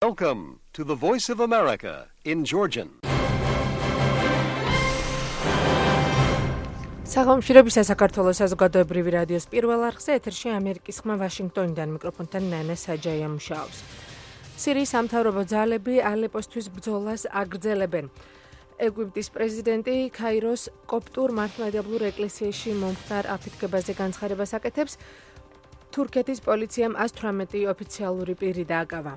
Welcome to the Voice of America in Georgian. საღამოშრობისა საქართველოს საზოგადოებრივი რადიოს პირველ არხზე ეთერში ამერიკის ხმა ვაშინგტონიდან მიკროფონთან ნანა საჯაია მუშაობს. სირიის სამთავრობო ძალები ალეპოსთვის ბრძოლას აგრძელებენ. ეგვიპტის პრეზიდენტი ქაიროს კოპტურ მართლმადიდებლურ ეკლესიაში მომხდარ აფეთქებაზე განცხადებას აკეთებს. თურქეთის პოლიციამ 118 ოფიციალური პირი დააკავა.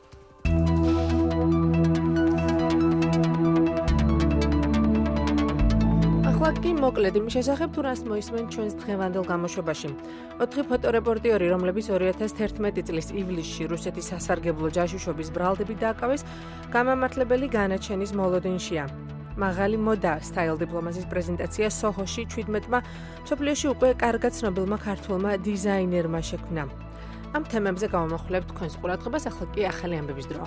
ახლა მოკლედ იმის შესახებ თუ რას მოისმენ ჩვენს დღევანდელ გამოშვებაში. 4 ფოტორეპორტიორი, რომლებიც 2011 წლის ივლისში რუსეთის სასარგებლო ჯაშუშობის ბრალდებით დააკავეს, გამამართლებელი განაჩენის მოლოდინშია. მაღალი მოდა სტაილ დიპლომატიის პრეზენტაცია სოჰოში 17-მა მსოფლიოში უკვე კარგად ცნობილმა ქართველმა დიზაინერმა შექმნა. ამ თემებზე გავამახვილებთ თქვენს ყურადღებას, ახლა კი ახალი ამბების დროა.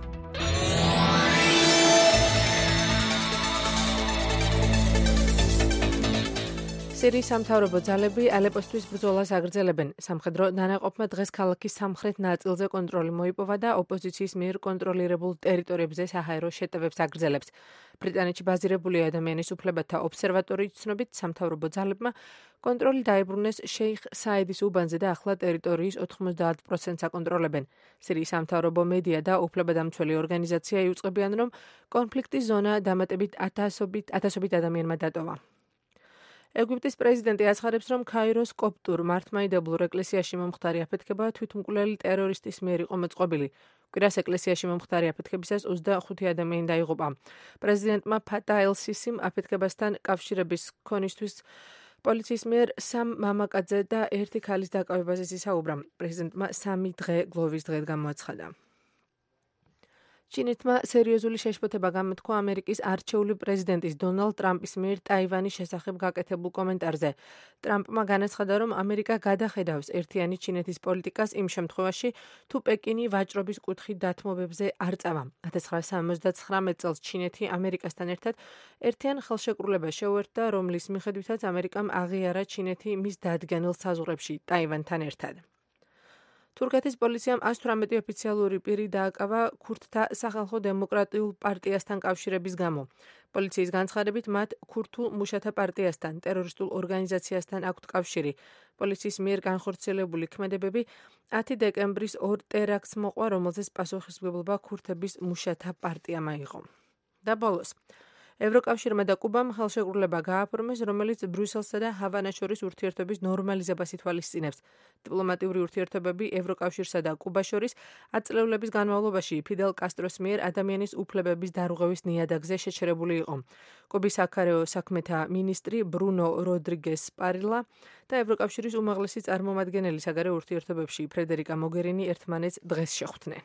სირიის სამთავრობო ძალები ალეპოსთვის ბრძოლას აგრძელებენ. სამხედრო დანაყოფმა დღეს ქალაქის სამხრეთ ნაწილზე კონტროლი მოიპოვა და ოპოზიციის მიერ კონტროლირებულ ტერიტორიებზე საჰაერო შეტევებს აგრძელებს. ბრიტანეთში ბაზირებული ადამიანის უფლებათა ობსერვატორიის ცნობით, სამთავრობო ძალებმა კონტროლი დაიბრუნეს შეიხ საიდის უბანზე და ახლა ტერიტორიის 90%-ს აკონტროლებენ. სირიის სამთავრობო მედია და უფლებადამცველი ორგანიზაცია იუწყებიან, რომ კონფლიქტის ზონა დამატებით ათასობით ადამიანმა დატოვა. ეგვიპტის პრეზიდენტი აცხადებს, რომ ქაიროს კოპტურ მართლმადიდებლურ ეკლესიაში მომხდარი აფეთქება თვითმკვლელი ტერორისტის მიერ იყო მოწყობილი. კვირას ეკლესიაში მომხდარი აფეთქებისას 25 ადამიანი დაიღუპა. პრეზიდენტმა ფატა ელ-სისიმ აფეთქებასთან კავშირების ქონისთვის პოლიციის მიერ 3 მამაკაცზე და 1 ქალის დაკავებაზე ისაუბრა. პრეზიდენტმა 3 დღე გლოვის დღედ გამოაცხადა. ჩინეთმა სერიოზული შეშფოთება გამოთქვა ამერიკის არჩეული პრეზიდენტის დონალდ ტრამპის მიერ ტაივანის შესახებ გაკეთებულ კომენტარზე. ტრამპმა განაცხადა, რომ ამერიკა გადახედავს ერთიანი ჩინეთის პოლიტიკას იმ შემთხვევაში, თუ პეკინი ვაჭრობის კუთხით დათმობებზე არ წავა. 1979 წელს ჩინეთი ამერიკასთან ერთად ერთიან ხელშეკრულებას შეუერთდა, რომლის მიხედვითაც ამერიკამ აღიარა ჩინეთი მის დადგენილ საზღვრებში ტაივანთან ერთად. თურქეთის პოლიციამ 118 ოფიციალური პირი დააკავა ქურთთა სახალხო დემოკრატიულ პარტიასთან კავშირების გამო. პოლიციის განცხადებით, მათ ქურთულ მუშათა პარტიასთან, ტერორისტულ ორგანიზაციასთან აქვთ კავშირი. პოლიციის მიერ განხორციელებული ქმედებები 10 დეკემბრის 2 ტერაქტს მოყვა, რომელზეც პასუხისმგებლობა ქურთების მუშათა პარტიამ აიღო. და ბოლოს ევროკავშირმა და კუბამ ხელშეკრულება გააფორმეს, რომელიც ბრიუსელსა და ჰავანას შორის ურთიერთობის ნორმალიზებას ითვალისწინებს. დიპლომატიური ურთიერთობები ევროკავშირსა და კუბას შორის ათწლეულების განმავლობაში ფიდელ კასტროს მიერ ადამიანის უფლებების დარღვევის ნიადაგზე შეჩერებული იყო. კუბის საქარეო საქმეთა მინისტრი ბრუნო როდრიგეს პარილა და ევროკავშირის უმაღლესი წარმომადგენელი საგარეო ურთიერთობებში ფრედერიკა მოგერინი ერთმანეთს დღეს შეხვდნენ.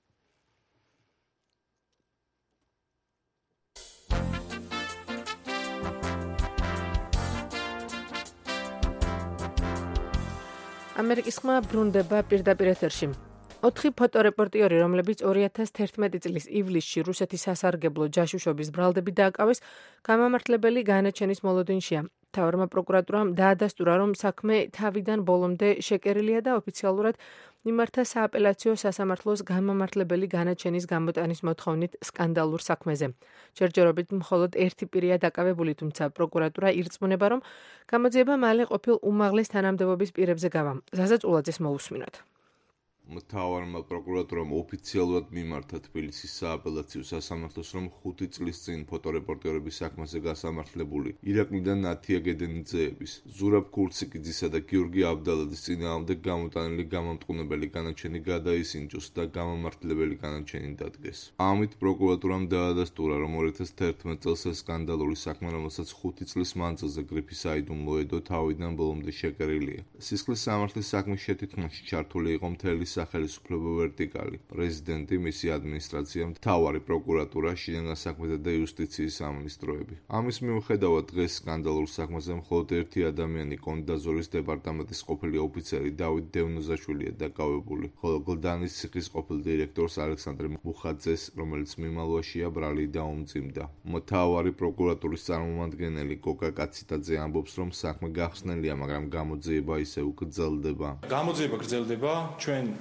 ამერიკის ხმა ბრუნდება პირდაპირ ეთერში. 4 ფოტორეპორტიორი, რომლებიც 2011 წლის ივლისში რუსეთის სასარგებლო ჯაშუშობის ბრალდებით დააკავეს, გამამართლებელი განაჩენის მოლოდინშია. მთავარმა პროკურატურამ დაადასტურა, რომ საქმე თავიდან ბოლომდე შეკერილია და ოფიციალურად მიმართა სააპელაციო სასამართლოს გამამართლებელი განაჩენის გამოტანის მოთხოვნით სკანდალურ საქმეზე. ჯერჯერობით მხოლოდ 1 პირია დაკავებული, თუმცა პროკურატურა ირწმუნება, რომ გამოძიება მალე ყოფილ უმაღლეს თანამდებობის პირებზე გავა. ზაზა წულაძეს მოусმინოთ. მთავარმა პროკურატურამ ოფიციალურად მიმართა თბილისის სააპელაციო სასამართლოს, რომ 5 წლის წინ ფოტორეპორტიორების საქმეზე გასამართლებული ირაკლიდან ნათია გედენიძეების, ზურაბ ქურციკიძისა და გიორგი აბდალაძის წინააღმდეგ გამოტანილი გამამტყუნებელი განაჩენი გადაისინჯოს და გამამართლებელი განაჩენი დადგეს. ამით პროკურატურამ დაადასტურა, რომ 2011 წელს ეს სკანდალური საქმე, რომელსაც 5 წლის მანძილზე გრიფის აიდუმ მოედო, თავიდან ბოლომდე შეკერილია. სისხლის სამართლის საქმის შეთითქმაში ჩართული იყო მთელი სახელმწიფო ვერტიკალი, პრეზიდენტი, მისი ადმინისტრაცია, მთავარი პროკურატურა, შინაგან საქმეთა და იუსტიციის სამინისტროები. ამის მიუხედავად დღეს სკანდალურ საქმეზე მხოლოდ 1 ადამიანი, კონდაზორის დეპარტამენტის ყოფილი ოფიცერი დავით დევნოზაშვილია დაკავებული, ხოლო გლდანის ციხის ყოფილ დირექტორს ალექსანდრე მუხაძეს, რომელიც მიმალვაშია ბრალი დაუმძიმდა. მთავარი პროკურატურის წარმომადგენელი გოგა კაციტაძე ამბობს, რომ საქმე გახსნელია, მაგრამ გამოძიება ისევ გრძელდება. გამოძიება გრძელდება, ჩვენ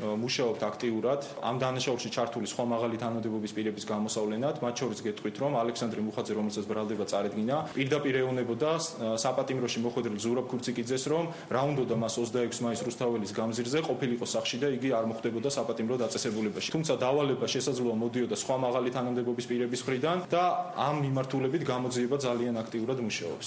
მუშაობთ აქტიურად ამ დანაშაულში ჩართული სხვა მაღალი თანამდებობის პირების გამოსავლენად, მათ შორის გეტყვით, რომ ალექსანდრე მუხაძე, რომელსაც ბრალდება წარედგინა, პირდაპირ ეუბნებოდა საპატიმროში მოხვედრილ ზურაბ ქურციკიძეს, რომ რა უნდოდა მას 26 მაისს რუსთაველის გამზირზე ყოფილიყო სახლში და იგი არ მოხვდებოდა საპატიმრო დაწესებულებაში. თუმცა დავალება შესაძლოა მოდიოდა სხვა მაღალი თანამდებობის პირების მხრიდან და ამ მიმართულებით გამოძიება ძალიან აქტიურად მუშაობს.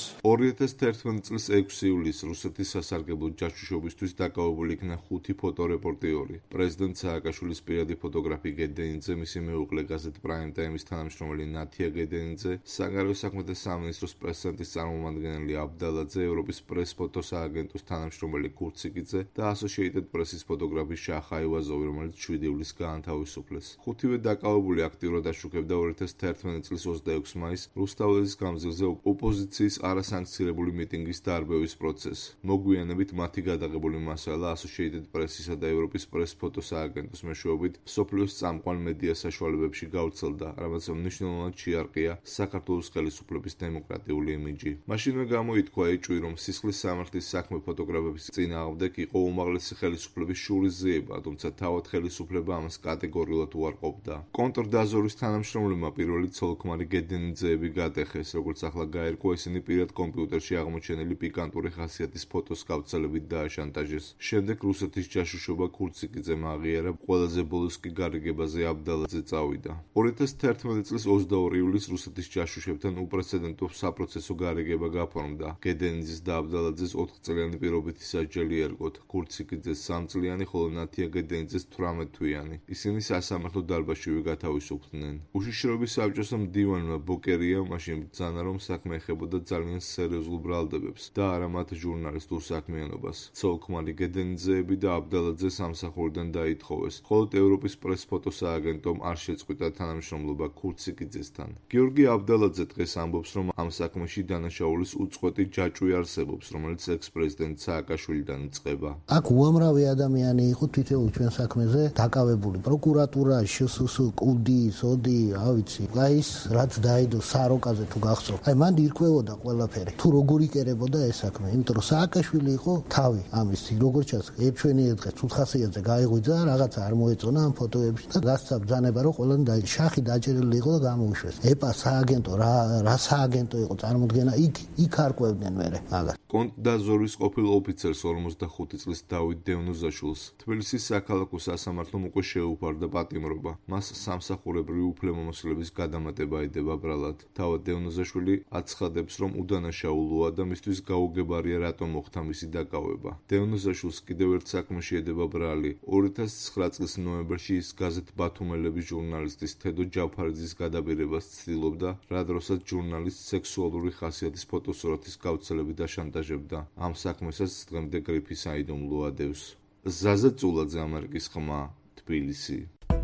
2011 წლის 6 ივლისს რუსეთის სასარგებლო ჯაშუშობისთვის დაკავებული იქნა 5 ფოტორეპორტიორი. პრეზიდენტ სააკაშვილის პირადი ფოტოგრაფი გედენიძე, მისი მეუღლე გაზეთ პრაიმ ტაიმის თანამშრომელი ნათია გედენიძე, საგარეო საქმეთა სამინისტროს პრეს-ცენტრის წარმომადგენელი აბდალაძე, ევროპის პრეს-ფოტო სააგენტოს თანამშრომელი ქურციკიძე და ასოციეიტედ პრესის ფოტოგრაფი შახა აივაზოვი, რომელიც 7 ივლისს გაანთავისუფლეს. ხუთივე დაკავებული აქტიურად აშუქებდა 2011 წლის 26 მაისს რუსთაველის გამზირზე ოპოზიციის არასანქცირებული მიტინგის დარბევის პროცესს. მოგვიანებით მათი გადაღებული მასალა ასოციეიტედ პრესისა და ევროპის პრეს-ფოტო სააგენტოს მეშვეობით მსოფლიოს წამყვან მედია საშუალებებში გავრცელდა, რამაც მნიშვნელოვნად შეარყია საქართველოს ხელისუფლების დემოკრატიული იმიჯი. მაშინვე გამოითქვა ეჭვი, რომ სისხლის სამართლის საქმე ფოტოგრაფების წინააღმდეგ იყო უმაღლესი ხელისუფლების შურისძიება, თუმცა თავად ხელისუფლება ამას კატეგორიულად უარყოფდა. კონტრდაზორის თანამშრომლებმა პირველი ცოლ-ქმარი გედენიძეები გატეხეს, როგორც ახლა გაერკვა, ისინი პირად კომპიუტერში აღმოჩენილი პიკანტური ხასიათის ფოტოს გავრცელებით დააშანტაჟეს. შემდეგ რუსეთის ჯაშუშობა ქურციკიძემ აღიარა, ყველაზე ბოლოს კი გარიგებაზე აბდალაძე წავიდა. 2011 წლის 22 ივლისს რუსეთის ჯაშუშებთან უპრეცედენტო საპროცესო გარიგება გაფორმდა. გედენიძის და აბდალაძეს 4 წლიანი პირობითი სასჯელი ერგოთ, ქურციკიძეს 3 წლიანი, ხოლო ნათია გედენიძეს 18 თვიანი. ისინი სასამართლო დარბაზშივე გათავისუფლდნენ. უშიშროების საბჭოს მდივანმა ბოკერია მაშინ ბრძანა, რომ საქმე ეხებოდა ძალიან სერიოზულ ბრალდებებს და არა მათ ჟურნალისტურ საქმიანობას. ცოლ-ქმარი გედენიძეები და აბდალაძე სამსახურიდან დაითხოვეს, ხოლო ევროპის პრეს-ფოტო სააგენტომ არ შეწყვიტა თანამშრომლობა ქურციკიძესთან. გიორგი აბდალაძე დღეს ამბობს, რომ ამ საქმეში დანაშაულის უწყვეტი ჯაჭვი არსებობს, რომელიც ექს-პრეზიდენტ სააკაშვილიდან იწყება. აქ უამრავი ადამიანი იყო თითოეულ ჩვენ საქმეზე დაკავებული. პროკურატურა, შსს, კუდი, სოდი, რა ვიცი. აი ის რაც დაიდო საროკაზე თუ გახსოვთ. აი მან ირკვევოდა ყველაფერი. თუ როგორ იკერებოდა ეს საქმე, იმიტომ რომ სააკაშვილი იყო თავი ამის, როგორ ჩანს, ჩვენი დღეს ცუთხასიაძე გაიღვიძა, რაღაცა არ მოეწონა ამ ფოტოებში და გასცა ბრძანება, რომ ყველანი შახი დაჭერილი იყო და გამოუშვეს. ეპა სააგენტო, რა სააგენტო იყო წარმოდგენა, იქ არკვევდნენ მერე მაგას. კონტრდაზორის ყოფილ ოფიცერს 45 წლის დავით დევნოზაშვილს თბილისის საქალაქო სასამართლომ უკვე შეუფარდა პატიმრობა. მას სამსახურებრივი უფლებამოსილების გადამატება ედება ბრალად. თავად დევნოზაშვილი აცხადებს, რომ უდანაშაულოა და მისთვის გაუგებარია რატომ მოხდა მისი დაკავება. დევნოზაშვილს კიდევ ერთ საქმეში ედება ბრალი. 2009 წლის ნოემბერში ის გაზეთ ბათუმელების ჟურნალისტის თედო ჯავფარიძის გადაბირებას ცდილობდა, რა დროსაც ჟურნალისტს სექსუალური ხასიათის ფოტოსურათის გავრცელებით აშანტაჟებდა. ამ საქმესაც დღემდე გრიფი საიდუმლო ადევს. ზაზა წულაძე, ამერიკის ხმა, თბილისი.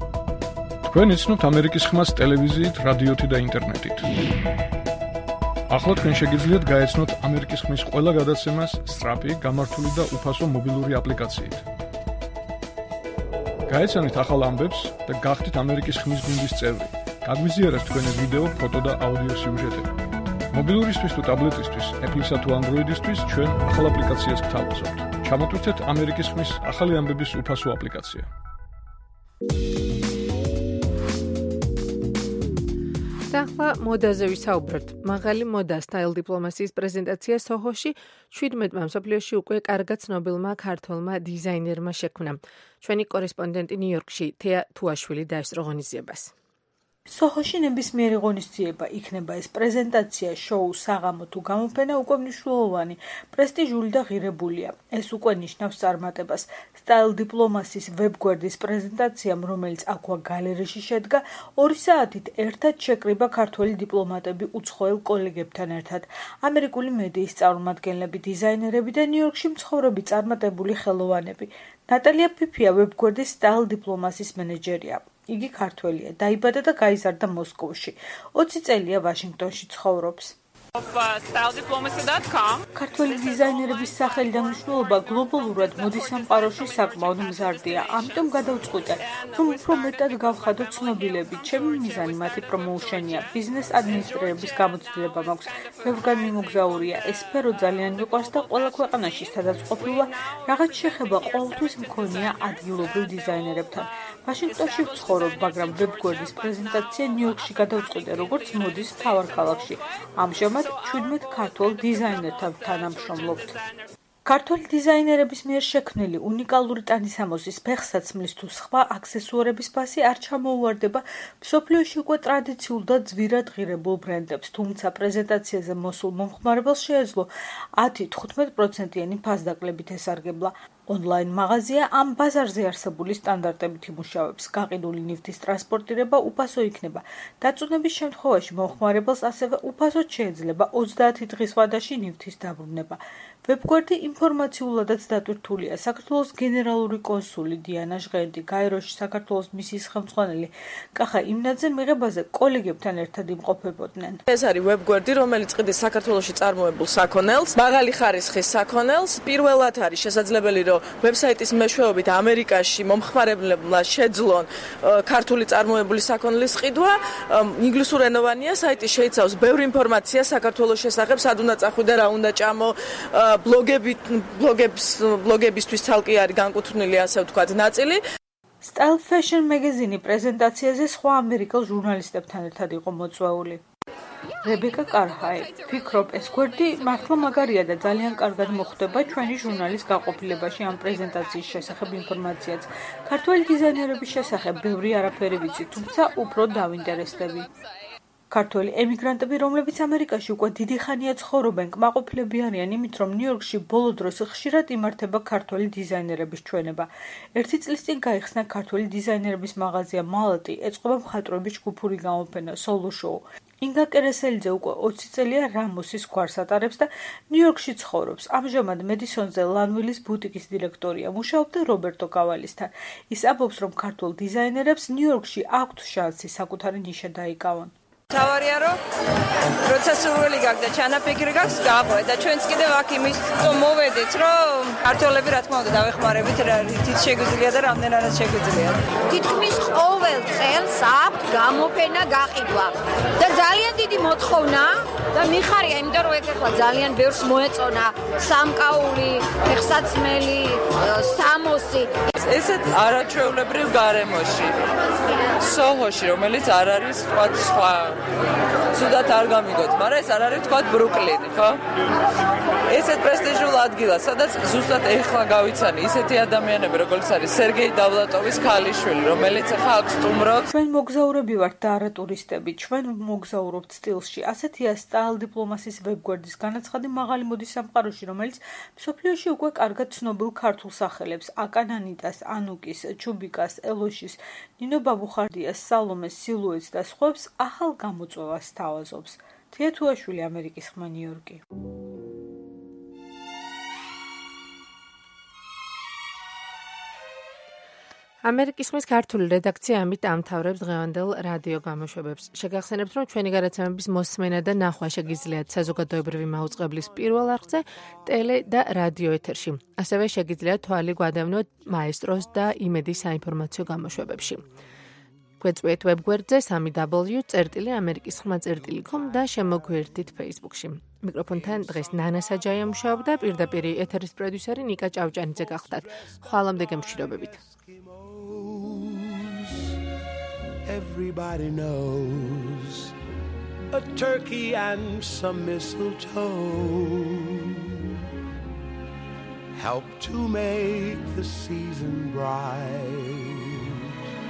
თქვენ იცნობთ ამერიკის ხმას ტელევიზიით, რადიოთი და ინტერნეტით. ახლა თქვენ შეგიძლიათ გაეცნოთ ამერიკის ხმის ყველა გადაცემას სწრაფი, გამართული და უფასო მობილური აპლიკაციით. გაეცანით ახალ ამბებს და გახდით ამერიკის ხმის გუნდის წევრი. გაგვიზიარეთ თქვენი ვიდეო, ფოტო და აუდიო სიუჟეტები. მობილურისთვის თუ ტაბლეტისთვის, Apple-ისა თუ Android-ისთვის ჩვენ ახალ აპლიკაციას გთავაზობთ. ჩამოტვირთეთ ამერიკის ხმის ახალი ამბების უფასო აპლიკაცია. და ახლა მოდაზე ვისაუბროთ. მაღალი მოდა სტაილ დიპლომასიის პრეზენტაცია სოჰოში 17-მა მსოფლიოში უკვე კარგად ცნობილმა ქართველმა დიზაინერმა შექმნა. ჩვენი კორესპონდენტი ნიუ-იორკში თეა თუაშვილი დაესწრო ღონისძიებას. სოჰოში ნებისმიერი ღონისძიება იქნება ეს პრეზენტაცია, შოუ, საღამო თუ გამოფენა უკვე მნიშვნელოვანი, პრესტიჟული და ღირებულია. ეს უკვე ნიშნავს წარმატებას. სტაილ დიპლომასიის ვებგვერდის პრეზენტაციამ, რომელიც აქვე გალერეში შედგა, 2 საათით ერთად შეკრიბა ქართველი დიპლომატები უცხოელ კოლეგებთან ერთად. ამერიკული მედიის წარმომადგენლები, დიზაინერები და ნიუ-იორკში მცხოვრები წარმატებული ხელოვანები. ნატალია ფიფია ვებგვერდის სტაილ დიპლომასიის მენეჯერია. იგი ქართველია, დაიბადა და გაიზარდა მოსკოვში. 20 წელია ვაშინგტონში ცხოვრობს. stylediplomacy.com. ქართველი დიზაინერების სახელი და მნიშვნელობა გლობალურად მოდის სამყაროში საკმაოდ მზარდია. ამიტომ გადავწყვიტე, რომ უფრო მეტად გავხადო ცნობილები. ჩემი მიზანი მათი პრომოუშენია. ბიზნეს ადმინისტრირების გამოცდილება მაქვს. ბევრგან მიმოგზაურია. ეს სფერო ძალიან მიყვარს და ყველა ქვეყანაში, სადაც ყოფილა, რაღაც შეხება ყოველთვის მქონია ადგილობრივ დიზაინერებთან. ვაშინგტონში ვცხოვრობ, მაგრამ ვებგვერდის პრეზენტაცია ნიუ-იორკში გადავწყვიტე, როგორც მოდის მთავარ ქალაქში. ამჟამად 17 ქართველ დიზაინერთან თანამშრომლობთ. ქართველი დიზაინერების მიერ შექმნილი უნიკალური ტანისამოსის ფეხსაცმლის თუ სხვა აქსესუარების ფასი არ ჩამოუვარდება მსოფლიოში უკვე ტრადიციულ და ძვირად ღირებულ ბრენდებს, თუმცა პრეზენტაციაზე მოსულ მომხმარებელს შეეძლო 10-15%-იანი ფასდაკლებით ესარგებლა. ონლაინ მაღაზია ამ ბაზარზე არსებული სტანდარტებით იმუშავებს. გაყიდული ნივთის ტრანსპორტირება უფასო იქნება. დაწუნების შემთხვევაში მომხმარებელს ასევე უფასოდ შეეძლება 30 დღის ვადაში ნივთის დაბრუნება. ვებგვერდი ინფორმაციულადაც დატვირთულია. საქართველოს გენერალური კონსული დიანა ჟღენტი, გაეროში საქართველოს მისიის ხელმძღვანელი კახა იმნაძე მიღებაზე კოლეგებთან ერთად იმყოფებოდნენ. ეს არის ვებგვერდი, რომელიც ყიდის საქართველოში წარმოებულ საქონელს, მაღალი ხარისხის საქონელს. პირველად არის შესაძლებელი, რომ ვებსაიტის მეშვეობით ამერიკაში მომხმარებლებმა შეძლონ ქართული წარმოებული საქონლის ყიდვა. ინგლისურენოვანია, საიტი შეიცავს ბევრი ინფორმაცია საქართველოს შესახებ, სად უნდა წახვიდე და რა უნდა ჭამო. ბლოგებისთვის ცალკე არის განკუთვნილი, ასე ვთქვათ, ნაწილი. Style Fashion მაგაზინი პრეზენტაციაზე სხვა ამერიკელ ჟურნალისტებთან ერთად იყო მოწვეული. რებეკა კარჰაი, ფიქრობ, ეს გვერდი მართლა მაგარია და ძალიან კარგად მოხვდება ჩვენი ჟურნალის გაყოფილებაში ამ პრეზენტაციის შესახებ ინფორმაციაც. ქართველი დიზაინერების შესახებ ბევრი არაფერი ვიცი, თუმცა უფრო დავინტერესდები. ქართველი ემიგრანტები, რომლებიც ამერიკაში უკვე დიდი ხანია ცხოვრობენ, კმაყოფილები არიან იმით, რომ ნიუ-იორკში ბოლო დროს ხშირად იმართება ქართველი დიზაინერების ჩვენება. ერთი წლის წინ გაიხსნა ქართველი დიზაინერების მაღაზია მალატი, ეწყობა მხატვრების ჯგუფური გამოფენა, სოლო შოუ. ინგა კერესელიძე უკვე 20 წელია რამოსის გვარს ატარებს და ნიუ-იორკში ცხოვრობს. ამჟამად მედისონზე ლანვილის ბუტიკის დირექტორია, მუშაობდა რობერტო კავალისთან. ის ამბობს, რომ ქართულ დიზაინერებს ნიუ-იორკში აქვთ შანსი საკუთარი ნიშა დაიკავონ. თავარია რომ როცა სურვილი გაქვს და ჩანაფიქრი გაქვს გაყვე და ჩვენც კიდევ აქ იმის მოვედით რომ ქართველები რა თქმა უნდა დავეხმარებით რითიც შეგვიძლია და რამდენადაც შეგვიძლია. თითქმის ყოველ წელს აქვთ გამოფენა გაყიდვა და ძალიან დიდი მოთხოვნა და მიხარია იმიტომ რომ ეხლა ძალიან ბევრს მოეწონა სამკაული, ფეხსაცმელი, სამოსი. ესეთ არაჩვეულებრივ გარემოში სოჰოში, რომელიც არ არის თქვა სხვა სუდათ არ გამიგოთ, მაგრამ ეს არ არის თქვა ბრუკლინი, ხო? ესეთ პრესტიჟულ ადგილას, სადაც ზუსტად ეხლა გავიცანი ისეთი ადამიანები, როგორც არის სერგეი დავლატოვის ქალიშვილი, რომელიც ახლა აქ სტუმრობს. ჩვენ მოგზაურები ვართ და არა ტურისტები. ჩვენ მოგზაურობთ სტილში. ასეთია Style Diplomacy-ის ვებგვერდის განაცხადი მაღალი მოდის სამყაროში, რომელიც მსოფლიოში უკვე კარგად ცნობილ ქართულ სახელებს აკანანიტას, ანუკის, ჩუბიკას, ელოშის, ნინო ბაბუხარდიას, სალომეს, სილუეტს და სხვებს ახალ გამოწვევას სთავაზობს. თია თუაშვილი, ამერიკის ხმა, ნიუ-იორკი. ამერიკის ხმის ქართული რედაქცია ამით ამთავრებს დღევანდელ რადიო გამოშვებებს. შეგახსენებთ, რომ ჩვენი გადაცემების მოსმენა და ნახვა შეგიძლიათ საზოგადოებრივი მაუწყებლის პირველ არხზე, ტელე და რადიო ეთერში. ასევე შეგიძლიათ თვალი გვადევნოთ მაესტროს და იმედის საინფორმაციო გამოშვებებში. გვეწვიეთ ვებგვერდზე www.amerikiskhma.com და შემოგვიერთდით Facebook-ში. მიკროფონთან დღეს ნანა საჯაია მუშაობდა, პირდაპირ ეთერის პროდიუსერი ნიკა ჭავჭანიძე გახდათ. ხვალამდე გემშვიდობებით. Everybody knows a turkey and some mistletoe help to make the season bright.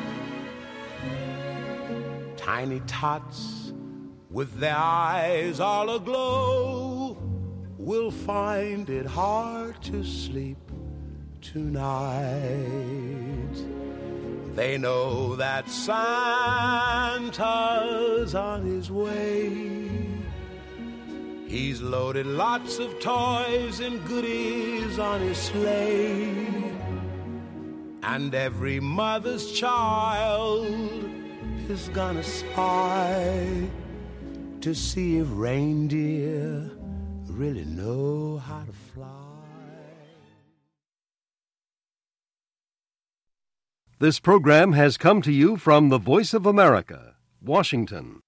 Tiny tots with their eyes all aglow will find it hard to sleep tonight. They know that Santa's on his way. He's loaded lots of toys and goodies on his sleigh. And every mother's child is gonna spy to see if reindeer really know how to fly. This program has come to you from the Voice of America, Washington.